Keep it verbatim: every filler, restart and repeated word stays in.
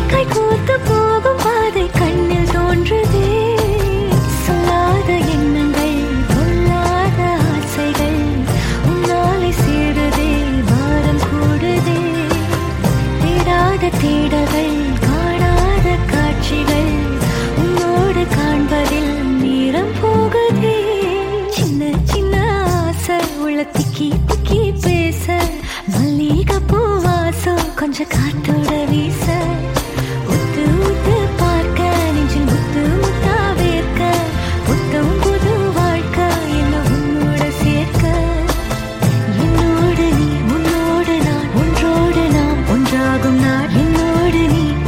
கைகோர்த்து போகும் பாதை கண்ணில் தோன்றுதே. சொல்லாத எண்ணங்கள் கொள்ளாத ஆசைகள் உன்னாலே சேருதே, பாரம் கூடுதே. தேடாத தேடல்கள் காணாத காட்சிகள் உன்னோடு காண்பதில் நேரம் போகுதே. சின்ன சின்ன ஆசை உள்ள திக்கி திக்கி பேச, மல்லிகைப்பூ வாசம் கொஞ்சம் காத்தோட வீச, உத்து உத்து பார்க்க நெஞ்சில் முத்து முத்தா வேர்க்க, புத்தம் புது வாழ்க்கை என்ன உன்னோட சேர்க்க. என்னோடு நீ உன்னோடு நான் ஒன்றோடு நாம் ஒன்றாகும் நாள், என்னோடு நீ